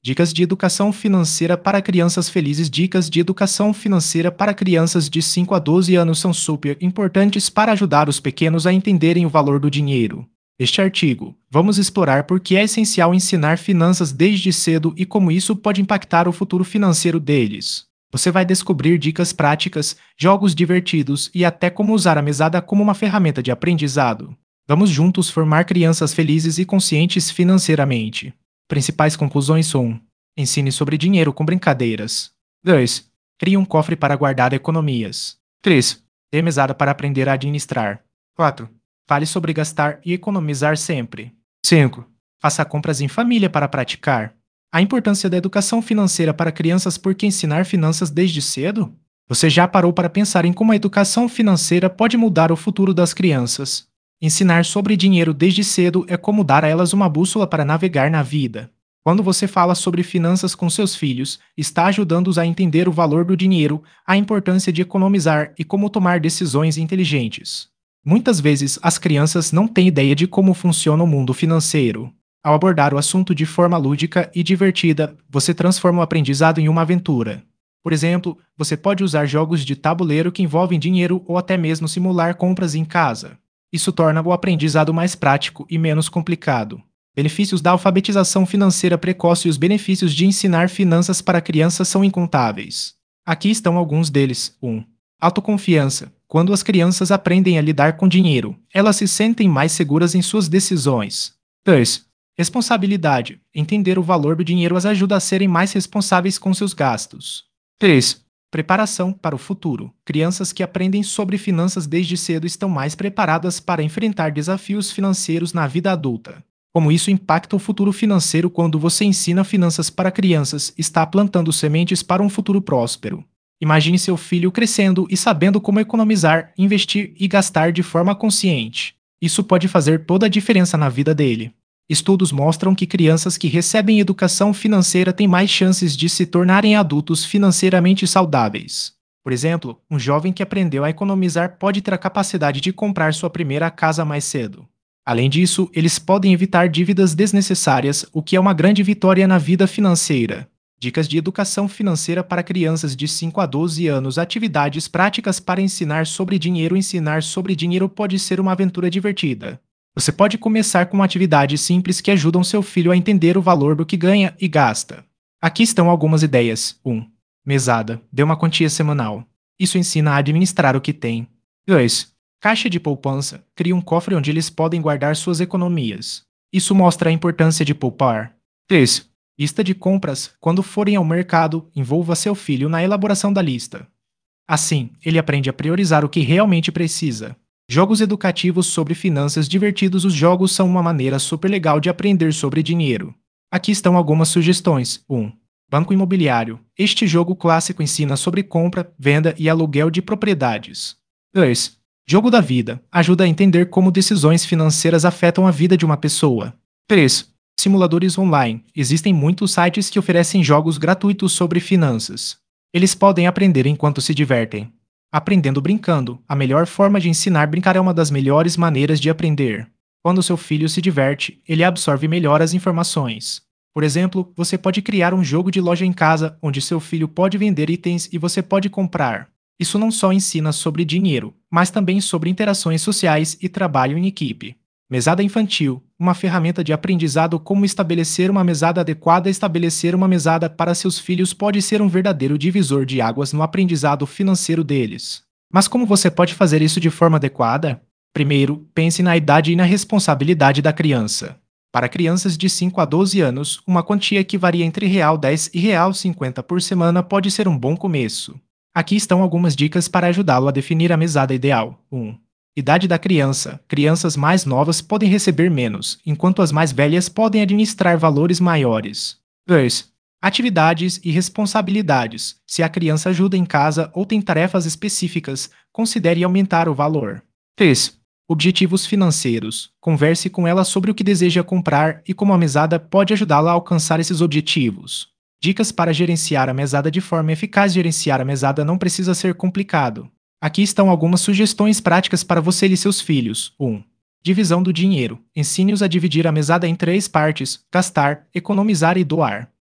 Dicas de educação financeira para crianças felizes. Dicas de educação financeira para crianças de 5 a 12 anos são super importantes para ajudar os pequenos a entenderem o valor do dinheiro. Neste artigo, vamos explorar por que é essencial ensinar finanças desde cedo e como isso pode impactar o futuro financeiro deles. Você vai descobrir dicas práticas, jogos divertidos e até como usar a mesada como uma ferramenta de aprendizado. Vamos juntos formar crianças felizes e conscientes financeiramente. Principais conclusões são: 1. Ensine sobre dinheiro com brincadeiras. 2. Crie um cofre para guardar economias. 3. Dê mesada para aprender a administrar. 4. Fale sobre gastar e economizar sempre. 5. Faça compras em família para praticar. A importância da educação financeira para crianças. Por que ensinar finanças desde cedo? Você já parou para pensar em como a educação financeira pode mudar o futuro das crianças? Ensinar sobre dinheiro desde cedo é como dar a elas uma bússola para navegar na vida. Quando você fala sobre finanças com seus filhos, está ajudando-os a entender o valor do dinheiro, a importância de economizar e como tomar decisões inteligentes. Muitas vezes, as crianças não têm ideia de como funciona o mundo financeiro. Ao abordar o assunto de forma lúdica e divertida, você transforma o aprendizado em uma aventura. Por exemplo, você pode usar jogos de tabuleiro que envolvem dinheiro ou até mesmo simular compras em casa. Isso torna o aprendizado mais prático e menos complicado. Benefícios da alfabetização financeira precoce. Os benefícios de ensinar finanças para crianças são incontáveis. Aqui estão alguns deles. 1. Autoconfiança. Quando as crianças aprendem a lidar com dinheiro, elas se sentem mais seguras em suas decisões. 2. Responsabilidade. Entender o valor do dinheiro as ajuda a serem mais responsáveis com seus gastos. 3. Preparação para o futuro. Crianças que aprendem sobre finanças desde cedo estão mais preparadas para enfrentar desafios financeiros na vida adulta. Como isso impacta o futuro financeiro? Quando você ensina finanças para crianças, está plantando sementes para um futuro próspero. Imagine seu filho crescendo e sabendo como economizar, investir e gastar de forma consciente. Isso pode fazer toda a diferença na vida dele. Estudos mostram que crianças que recebem educação financeira têm mais chances de se tornarem adultos financeiramente saudáveis. Por exemplo, um jovem que aprendeu a economizar pode ter a capacidade de comprar sua primeira casa mais cedo. Além disso, eles podem evitar dívidas desnecessárias, o que é uma grande vitória na vida financeira. Dicas de educação financeira para crianças de 5 a 12 anos. Atividades práticas para ensinar sobre dinheiro. Ensinar sobre dinheiro pode ser uma aventura divertida. Você pode começar com atividades simples que ajudam seu filho a entender o valor do que ganha e gasta. Aqui estão algumas ideias. 1. Mesada. Dê uma quantia semanal. Isso ensina a administrar o que tem. 2. Caixa de poupança. Crie um cofre onde eles podem guardar suas economias. Isso mostra a importância de poupar. 3. Lista de compras. Quando forem ao mercado, envolva seu filho na elaboração da lista. Assim, ele aprende a priorizar o que realmente precisa. Jogos educativos sobre finanças divertidos. Os jogos são uma maneira super legal de aprender sobre dinheiro. Aqui estão algumas sugestões. 1. Banco Imobiliário. Este jogo clássico ensina sobre compra, venda e aluguel de propriedades. 2. Jogo da Vida. Ajuda a entender como decisões financeiras afetam a vida de uma pessoa. 3. Simuladores online. Existem muitos sites que oferecem jogos gratuitos sobre finanças. Eles podem aprender enquanto se divertem. Aprendendo brincando. A melhor forma de ensinar. Brincar é uma das melhores maneiras de aprender. Quando seu filho se diverte, ele absorve melhor as informações. Por exemplo, você pode criar um jogo de loja em casa, onde seu filho pode vender itens e você pode comprar. Isso não só ensina sobre dinheiro, mas também sobre interações sociais e trabalho em equipe. Mesada infantil. Uma ferramenta de aprendizado. Como estabelecer uma mesada adequada. Estabelecer uma mesada para seus filhos pode ser um verdadeiro divisor de águas no aprendizado financeiro deles. Mas como você pode fazer isso de forma adequada? Primeiro, pense na idade e na responsabilidade da criança. Para crianças de 5 a 12 anos, uma quantia que varia entre R$10 e R$50 por semana pode ser um bom começo. Aqui estão algumas dicas para ajudá-lo a definir a mesada ideal. 1. Idade da criança. Crianças mais novas podem receber menos, enquanto as mais velhas podem administrar valores maiores. 2. Atividades e responsabilidades. Se a criança ajuda em casa ou tem tarefas específicas, considere aumentar o valor. 3. Objetivos financeiros. Converse com ela sobre o que deseja comprar e como a mesada pode ajudá-la a alcançar esses objetivos. Dicas para gerenciar a mesada de forma eficaz. Gerenciar a mesada não precisa ser complicado. Aqui estão algumas sugestões práticas para você e seus filhos. 1. Divisão do dinheiro. Ensine-os a dividir a mesada em 3 partes: gastar, economizar e doar.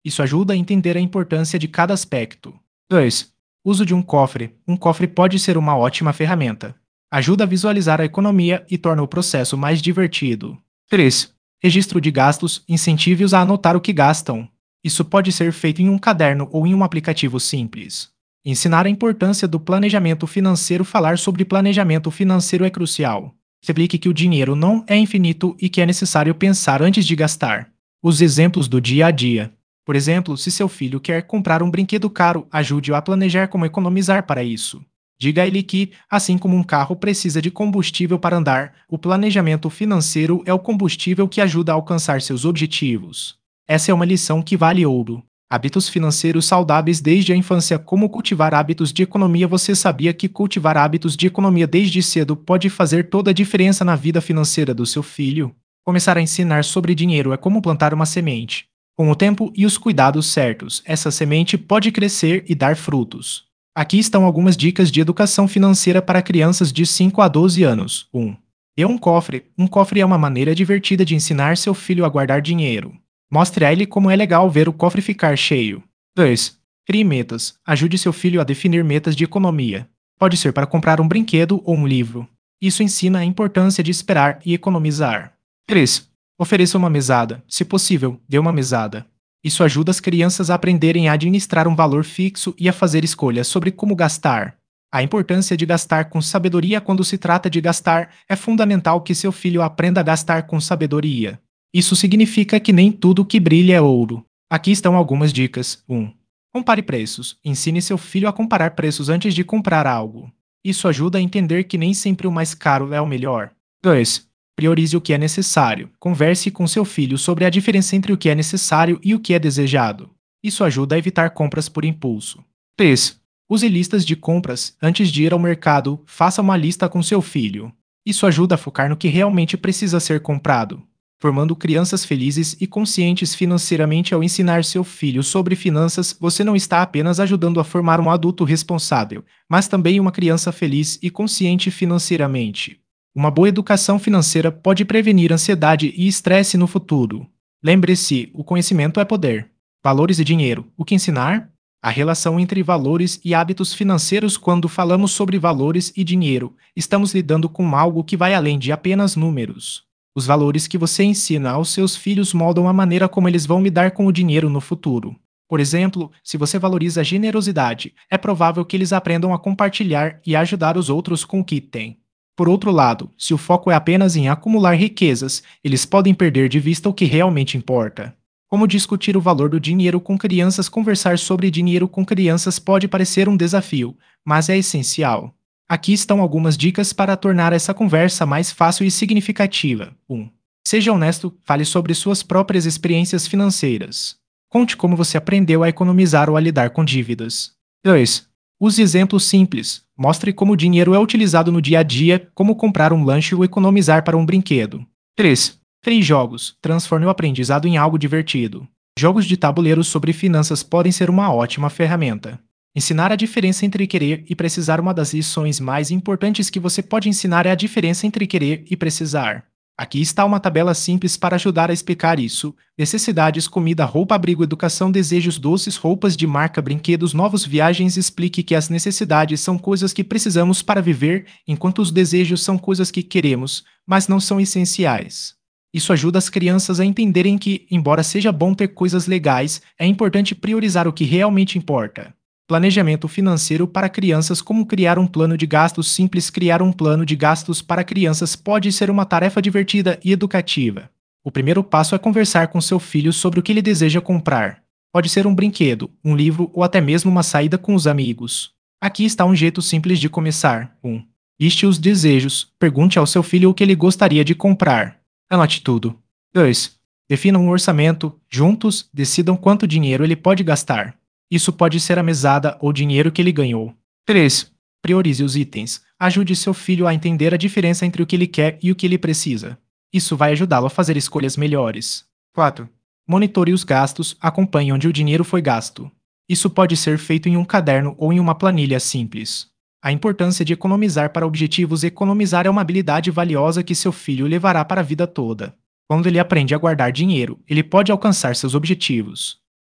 Isso ajuda a entender a importância de cada aspecto. 2. Uso de um cofre. Um cofre pode ser uma ótima ferramenta. Ajuda a visualizar a economia e torna o processo mais divertido. 3. Registro de gastos. Incentive-os a anotar o que gastam. Isso pode ser feito em um caderno ou em um aplicativo simples. Ensinar a importância do planejamento financeiro. Falar sobre planejamento financeiro é crucial. Explique que o dinheiro não é infinito e que é necessário pensar antes de gastar. Os exemplos do dia a dia. Por exemplo, se seu filho quer comprar um brinquedo caro, ajude-o a planejar como economizar para isso. Diga a ele que, assim como um carro precisa de combustível para andar, o planejamento financeiro é o combustível que ajuda a alcançar seus objetivos. Essa é uma lição que vale ouro. Hábitos financeiros saudáveis desde a infância. Como cultivar hábitos de economia? Você sabia que cultivar hábitos de economia desde cedo pode fazer toda a diferença na vida financeira do seu filho? Começar a ensinar sobre dinheiro é como plantar uma semente. Com o tempo e os cuidados certos, essa semente pode crescer e dar frutos. Aqui estão algumas dicas de educação financeira para crianças de 5 a 12 anos. 1. Dê um cofre. Um cofre é uma maneira divertida de ensinar seu filho a guardar dinheiro. Mostre a ele como é legal ver o cofre ficar cheio. 2. Crie metas. Ajude seu filho a definir metas de economia. Pode ser para comprar um brinquedo ou um livro. Isso ensina a importância de esperar e economizar. 3. Ofereça uma mesada. Se possível, dê uma mesada. Isso ajuda as crianças a aprenderem a administrar um valor fixo e a fazer escolhas sobre como gastar. A importância de gastar com sabedoria. Quando se trata de gastar, é fundamental que seu filho aprenda a gastar com sabedoria. Isso significa que nem tudo que brilha é ouro. Aqui estão algumas dicas. 1. Compare preços. Ensine seu filho a comparar preços antes de comprar algo. Isso ajuda a entender que nem sempre o mais caro é o melhor. 2. Priorize o que é necessário. Converse com seu filho sobre a diferença entre o que é necessário e o que é desejado. Isso ajuda a evitar compras por impulso. 3. Use listas de compras. Antes de ir ao mercado, faça uma lista com seu filho. Isso ajuda a focar no que realmente precisa ser comprado. Formando crianças felizes e conscientes financeiramente. Ao ensinar seu filho sobre finanças, você não está apenas ajudando a formar um adulto responsável, mas também uma criança feliz e consciente financeiramente. Uma boa educação financeira pode prevenir ansiedade e estresse no futuro. Lembre-se, o conhecimento é poder. Valores e dinheiro. O que ensinar? A relação entre valores e hábitos financeiros. Quando falamos sobre valores e dinheiro, estamos lidando com algo que vai além de apenas números. Os valores que você ensina aos seus filhos moldam a maneira como eles vão lidar com o dinheiro no futuro. Por exemplo, se você valoriza a generosidade, é provável que eles aprendam a compartilhar e a ajudar os outros com o que têm. Por outro lado, se o foco é apenas em acumular riquezas, eles podem perder de vista o que realmente importa. Como discutir o valor do dinheiro com crianças? Conversar sobre dinheiro com crianças pode parecer um desafio, mas é essencial. Aqui estão algumas dicas para tornar essa conversa mais fácil e significativa. 1. Seja honesto, fale sobre suas próprias experiências financeiras. Conte como você aprendeu a economizar ou a lidar com dívidas. 2. Use exemplos simples. Mostre como o dinheiro é utilizado no dia a dia, como comprar um lanche ou economizar para um brinquedo. 3. Crie jogos. Transforme o aprendizado em algo divertido. Jogos de tabuleiro sobre finanças podem ser uma ótima ferramenta. Ensinar a diferença entre querer e precisar. Uma das lições mais importantes que você pode ensinar é a diferença entre querer e precisar. Aqui está uma tabela simples para ajudar a explicar isso. Necessidades: comida, roupa, abrigo, educação, desejos, doces, roupas de marca, brinquedos, novos, viagens. Explique que as necessidades são coisas que precisamos para viver, enquanto os desejos são coisas que queremos, mas não são essenciais. Isso ajuda as crianças a entenderem que, embora seja bom ter coisas legais, é importante priorizar o que realmente importa. Planejamento financeiro para crianças. Como criar um plano de gastos simples? Criar um plano de gastos para crianças pode ser uma tarefa divertida e educativa. O primeiro passo é conversar com seu filho sobre o que ele deseja comprar. Pode ser um brinquedo, um livro ou até mesmo uma saída com os amigos. Aqui está um jeito simples de começar. 1. Liste os desejos. Pergunte ao seu filho o que ele gostaria de comprar. Anote tudo. 2. Defina um orçamento. Juntos, decidam quanto dinheiro ele pode gastar. Isso pode ser a mesada ou dinheiro que ele ganhou. 3. Priorize os itens. Ajude seu filho a entender a diferença entre o que ele quer e o que ele precisa. Isso vai ajudá-lo a fazer escolhas melhores. 4. Monitore os gastos. Acompanhe onde o dinheiro foi gasto. Isso pode ser feito em um caderno ou em uma planilha simples. A importância de economizar para objetivos. Economizar é uma habilidade valiosa que seu filho levará para a vida toda. Quando ele aprende a guardar dinheiro, ele pode alcançar seus objetivos.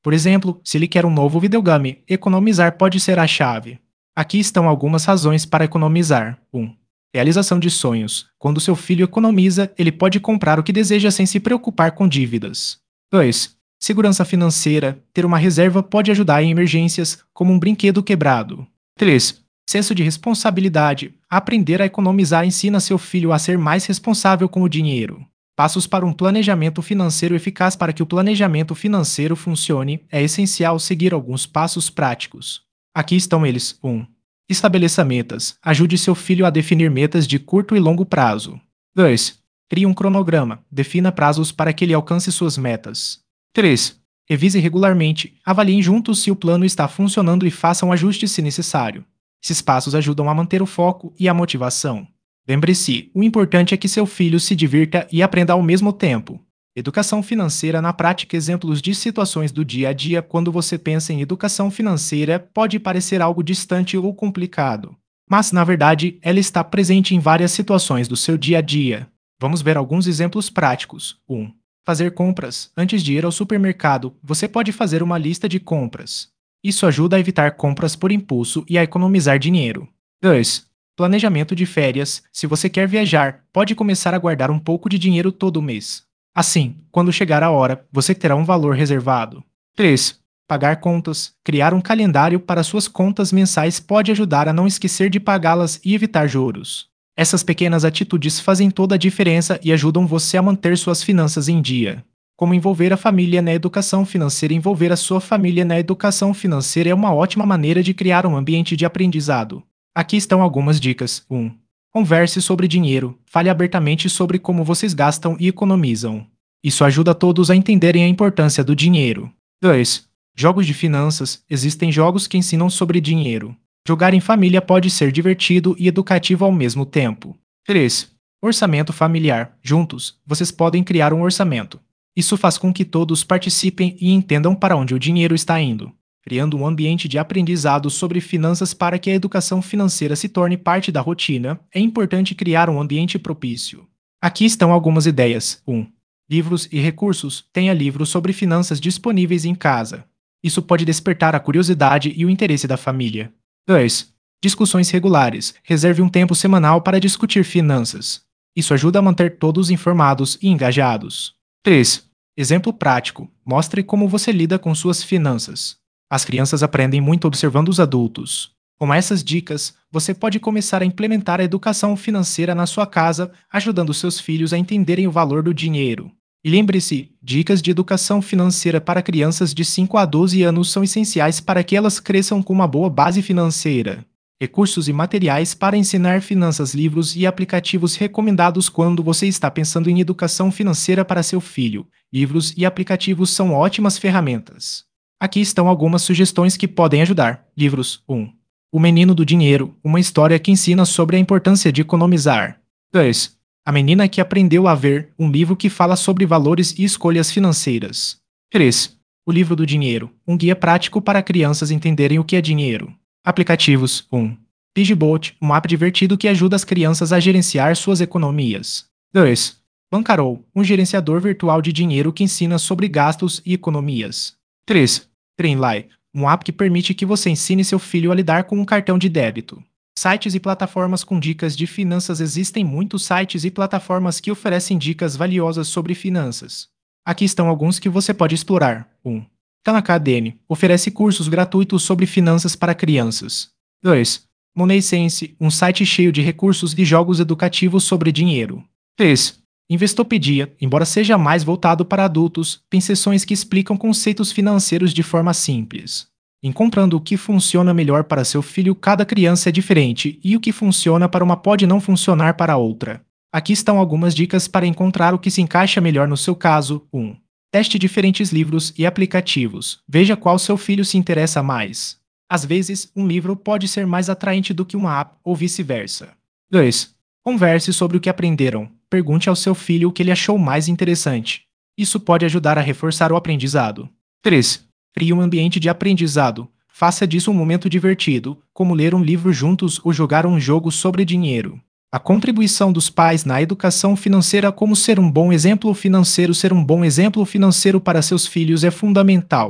Por exemplo, se ele quer um novo videogame, economizar pode ser a chave. Aqui estão algumas razões para economizar. 1. Realização de sonhos. Quando seu filho economiza, ele pode comprar o que deseja sem se preocupar com dívidas. 2. Segurança financeira. Ter uma reserva pode ajudar em emergências, como um brinquedo quebrado. 3. Senso de responsabilidade. Aprender a economizar ensina seu filho a ser mais responsável com o dinheiro. Passos para um planejamento financeiro eficaz. Para que o planejamento financeiro funcione, é essencial seguir alguns passos práticos. Aqui estão eles. 1. Estabeleça metas. Ajude seu filho a definir metas de curto e longo prazo. 2. Crie um cronograma. Defina prazos para que ele alcance suas metas. 3. Revise regularmente. Avaliem juntos se o plano está funcionando e façam ajustes se necessário. Esses passos ajudam a manter o foco e a motivação. Lembre-se, o importante é que seu filho se divirta e aprenda ao mesmo tempo. Educação financeira na prática. Exemplos de situações do dia a dia. Quando você pensa em educação financeira, pode parecer algo distante ou complicado. Mas, na verdade, ela está presente em várias situações do seu dia a dia. Vamos ver alguns exemplos práticos. 1. Fazer compras. Antes de ir ao supermercado, você pode fazer uma lista de compras. Isso ajuda a evitar compras por impulso e a economizar dinheiro. 2. Planejamento de férias. Se você quer viajar, pode começar a guardar um pouco de dinheiro todo mês. Assim, quando chegar a hora, você terá um valor reservado. 3. Pagar contas. Criar um calendário para suas contas mensais pode ajudar a não esquecer de pagá-las e evitar juros. Essas pequenas atitudes fazem toda a diferença e ajudam você a manter suas finanças em dia. Como envolver a família na educação financeira. Envolver a sua família na educação financeira é uma ótima maneira de criar um ambiente de aprendizado. Aqui estão algumas dicas. 1. Converse sobre dinheiro. Fale abertamente sobre como vocês gastam e economizam. Isso ajuda todos a entenderem a importância do dinheiro. 2. Jogos de finanças. Existem jogos que ensinam sobre dinheiro. Jogar em família pode ser divertido e educativo ao mesmo tempo. 3. Orçamento familiar. Juntos, vocês podem criar um orçamento. Isso faz com que todos participem e entendam para onde o dinheiro está indo, criando um ambiente de aprendizado sobre finanças. Para que a educação financeira se torne parte da rotina, é importante criar um ambiente propício. Aqui estão algumas ideias. 1. Livros e recursos. Tenha livros sobre finanças disponíveis em casa. Isso pode despertar a curiosidade e o interesse da família. 2. Discussões regulares. Reserve um tempo semanal para discutir finanças. Isso ajuda a manter todos informados e engajados. 3. Exemplo prático. Mostre como você lida com suas finanças. As crianças aprendem muito observando os adultos. Com essas dicas, você pode começar a implementar a educação financeira na sua casa, ajudando seus filhos a entenderem o valor do dinheiro. E lembre-se, dicas de educação financeira para crianças de 5 a 12 anos são essenciais para que elas cresçam com uma boa base financeira. Recursos e materiais para ensinar finanças. Livros e aplicativos recomendados quando você está pensando em educação financeira para seu filho. Livros e aplicativos são ótimas ferramentas. Aqui estão algumas sugestões que podem ajudar. Livros. 1. O Menino do Dinheiro. Uma história que ensina sobre a importância de economizar. 2. A Menina que Aprendeu a Ver. Um livro que fala sobre valores e escolhas financeiras. 3. O Livro do Dinheiro. Um guia prático para crianças entenderem o que é dinheiro. Aplicativos. 1. Piggyboat. Um app divertido que ajuda as crianças a gerenciar suas economias. 2. Bankroll. Um gerenciador virtual de dinheiro que ensina sobre gastos e economias. 3. Trainly. Um app que permite que você ensine seu filho a lidar com um cartão de débito. Sites e plataformas com dicas de finanças. Existem muitos sites e plataformas que oferecem dicas valiosas sobre finanças. Aqui estão alguns que você pode explorar. 1. Khan Academy. Oferece cursos gratuitos sobre finanças para crianças. 2. Money Sense. Um site cheio de recursos e jogos educativos sobre dinheiro. 3. Investopedia. Embora seja mais voltado para adultos, tem seções que explicam conceitos financeiros de forma simples. Encontrando o que funciona melhor para seu filho. Cada criança é diferente e o que funciona para uma pode não funcionar para outra. Aqui estão algumas dicas para encontrar o que se encaixa melhor no seu caso. 1. Teste diferentes livros e aplicativos. Veja qual seu filho se interessa mais. Às vezes, um livro pode ser mais atraente do que uma app ou vice-versa. 2. Converse sobre o que aprenderam. Pergunte ao seu filho o que ele achou mais interessante. Isso pode ajudar a reforçar o aprendizado. 3. Crie um ambiente de aprendizado. Faça disso um momento divertido, como ler um livro juntos ou jogar um jogo sobre dinheiro. A contribuição dos pais na educação financeira. Como ser um bom exemplo financeiro. Ser um bom exemplo financeiro para seus filhos é fundamental.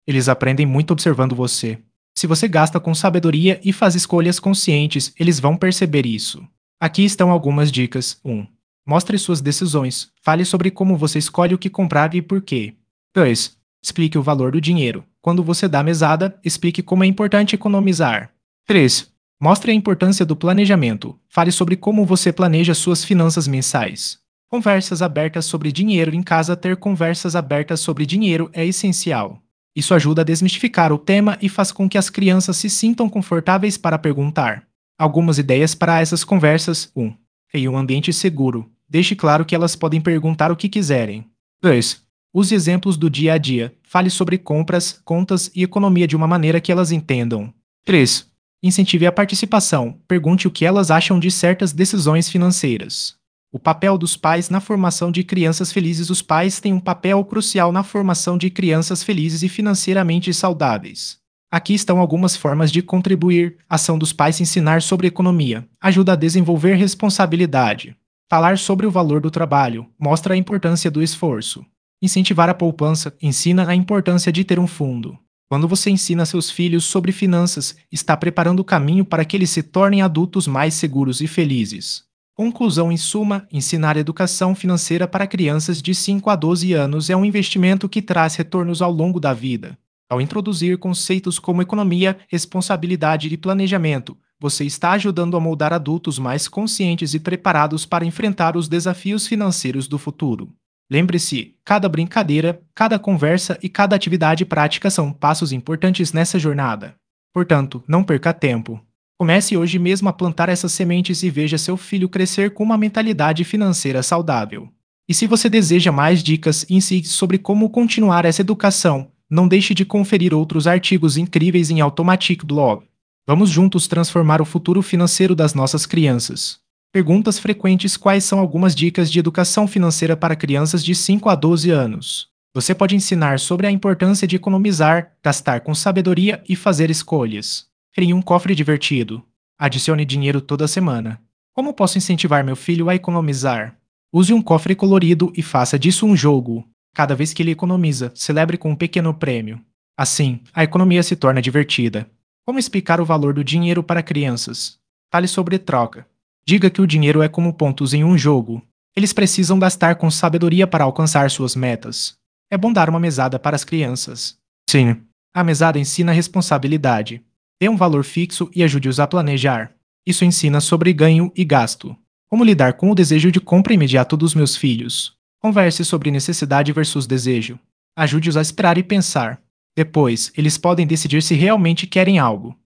Eles aprendem muito observando você. Se você gasta com sabedoria e faz escolhas conscientes, eles vão perceber isso. Aqui estão algumas dicas. 1. Mostre suas decisões. Fale sobre como você escolhe o que comprar e por quê. 2. Explique o valor do dinheiro. Quando você dá mesada, explique como é importante economizar. 3. Mostre a importância do planejamento. Fale sobre como você planeja suas finanças mensais. Conversas abertas sobre dinheiro em casa. Ter conversas abertas sobre dinheiro é essencial. Isso ajuda a desmistificar o tema e faz com que as crianças se sintam confortáveis para perguntar. Algumas ideias para essas conversas: 1. Crie um ambiente seguro. Deixe claro que elas podem perguntar o que quiserem. 2. Use exemplos do dia a dia. Fale sobre compras, contas e economia de uma maneira que elas entendam. 3. Incentive a participação. Pergunte o que elas acham de certas decisões financeiras. O papel dos pais na formação de crianças felizes. Os pais têm um papel crucial na formação de crianças felizes e financeiramente saudáveis. Aqui estão algumas formas de contribuir. Ação dos pais: ensinar sobre economia. Ajuda a desenvolver responsabilidade. Falar sobre o valor do trabalho. Mostra a importância do esforço. Incentivar a poupança. Ensina a importância de ter um fundo. Quando você ensina seus filhos sobre finanças, está preparando o caminho para que eles se tornem adultos mais seguros e felizes. Conclusão: em suma, ensinar educação financeira para crianças de 5 a 12 anos é um investimento que traz retornos ao longo da vida. Ao introduzir conceitos como economia, responsabilidade e planejamento, você está ajudando a moldar adultos mais conscientes e preparados para enfrentar os desafios financeiros do futuro. Lembre-se, cada brincadeira, cada conversa e cada atividade prática são passos importantes nessa jornada. Portanto, não perca tempo. Comece hoje mesmo a plantar essas sementes e veja seu filho crescer com uma mentalidade financeira saudável. E se você deseja mais dicas e insights sobre como continuar essa educação, não deixe de conferir outros artigos incríveis em Automatic Blog. Vamos juntos transformar o futuro financeiro das nossas crianças. Perguntas frequentes: quais são algumas dicas de educação financeira para crianças de 5 a 12 anos? Você pode ensinar sobre a importância de economizar, gastar com sabedoria e fazer escolhas. Crie um cofre divertido. Adicione dinheiro toda semana. Como posso incentivar meu filho a economizar? Use um cofre colorido e faça disso um jogo. Cada vez que ele economiza, celebre com um pequeno prêmio. Assim, a economia se torna divertida. Como explicar o valor do dinheiro para crianças? Fale sobre troca. Diga que o dinheiro é como pontos em um jogo. Eles precisam gastar com sabedoria para alcançar suas metas. É bom dar uma mesada para as crianças. Sim, a mesada ensina responsabilidade. Dê um valor fixo e ajude-os a planejar. Isso ensina sobre ganho e gasto. Como lidar com o desejo de compra imediato dos meus filhos? Converse sobre necessidade versus desejo. Ajude-os a esperar e pensar. Depois, eles podem decidir se realmente querem algo.